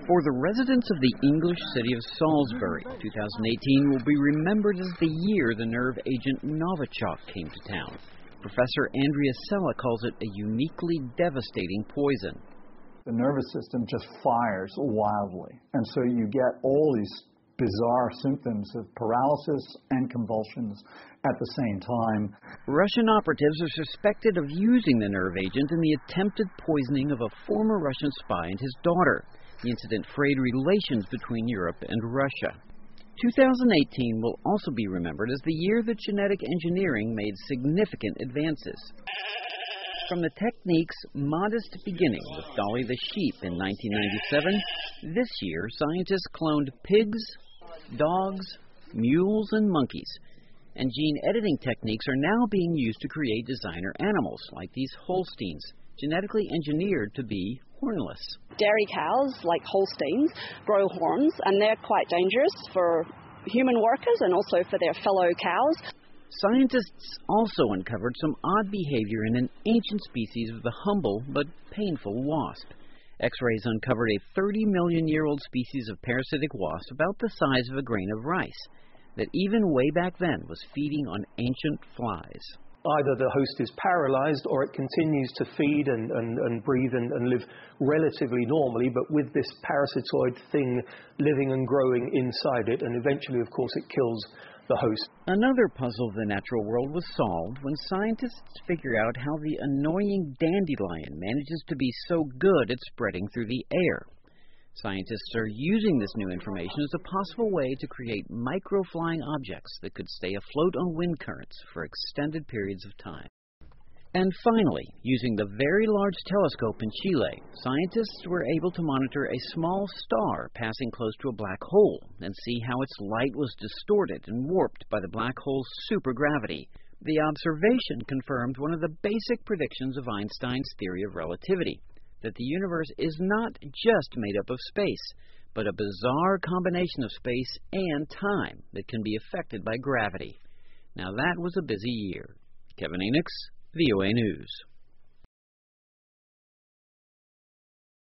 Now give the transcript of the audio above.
For the residents of the English city of Salisbury, 2018 will be remembered as the year the nerve agent Novichok came to town. Professor Andrea Sella calls it a uniquely devastating poison. The nervous system just fires wildly, and so you get all these bizarre symptoms of paralysis and convulsions at the same time. Russian operatives are suspected of using the nerve agent in the attempted poisoning of a former Russian spy and his daughter. The incident frayed relations between Europe and Russia. 2018 will also be remembered as the year that genetic engineering made significant advances. From the technique's modest beginning with Dolly the sheep in 1997, this year scientists cloned pigs, dogs, mules, and monkeys. And gene editing techniques are now being used to create designer animals, like these Holsteins, genetically engineered to be hornless. Dairy cows, like Holsteins, grow horns, and they're quite dangerous for human workers and also for their fellow cows. Scientists also uncovered some odd behavior in an ancient species of the humble but painful wasp. X-rays uncovered a 30-million-year-old species of parasitic wasp about the size of a grain of rice that even way back then was feeding on ancient flies. Either the host is paralyzed or it continues to feed and breathe and live relatively normally, but with this parasitoid thing living and growing inside it, and eventually, of course, it kills the host. Another puzzle of the natural world was solved when scientists figured out how the annoying dandelion manages to be so good at spreading through the air. Scientists are using this new information as a possible way to create micro-flying objects that could stay afloat on wind currents for extended periods of time. And finally, using the Very Large Telescope in Chile, scientists were able to monitor a small star passing close to a black hole and see how its light was distorted and warped by the black hole's supergravity. The observation confirmed one of the basic predictions of Einstein's theory of relativity, that the universe is not just made up of space, but a bizarre combination of space and time that can be affected by gravity. Now that was a busy year. Kevin Enochs, VOA News.